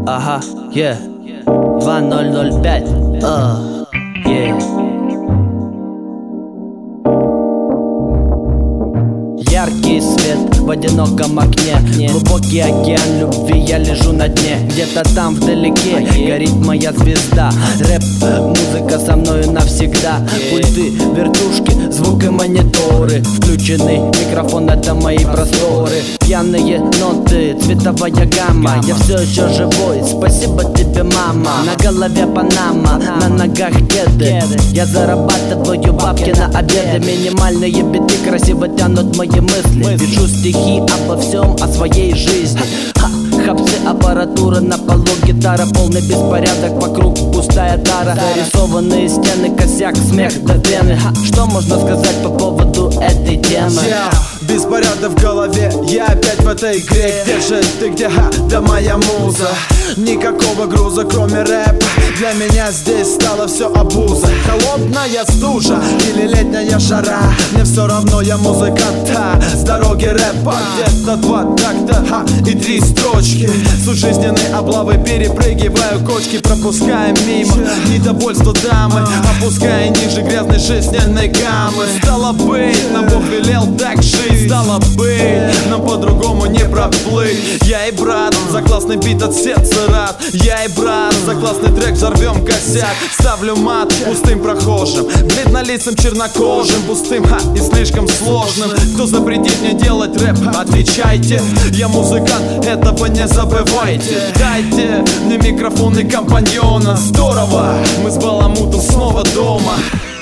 Ага, 2005. Яркий свет в одиноком окне, глубокий океан любви, я лежу на дне. Где-то там вдалеке горит моя звезда. Рэп, музыка со мною навсегда. Пульты, вертушки, звук и мониторы включены, микрофон — это мои просторы. Пьяные ноты, цветовая гамма. Я все еще живой, спасибо тебе, мама. На голове панама, на ногах кеды. Я зарабатываю бабки на обеды. Минимальные биты красиво тянут мои мысли. Пишу стихи обо всем, о своей жизни. Хапсы, аппаратура на полу, гитара, полный беспорядок, вокруг пустая тара. Зарисованные стены, косяк, смех до пены. Что можно сказать по поводу этой темы? Беспорядок в голове, я опять в этой игре. Где же ты, где, да моя муза? Никакого груза, кроме рэпа. Для меня здесь стало все обуза. Холодная стужа или летняя жара, мне все равно, я музыкант, с дороги рэпа. Где-то два такта, и 3 строчки. Суть жизненной облавы, перепрыгиваю кочки, пропуская мимо недовольство дамы, опуская ниже грязной жизненной гаммы. Стало быть, нам Бог велел так жить. Стало быть, нам по-другому не проплыть. Я и брат, за классный бит от сердца рад. Я и брат, за классный трек взорвем косяк. Ставлю мат пустым прохожим, бледнолицым чернокожим, пустым и слишком сложным. Кто запретит мне делать рэп, отвечайте. Я музыкант, этого не забывайте. Дайте мне микрофон и компаньона. Здорово, мы с Баламутом снова дома.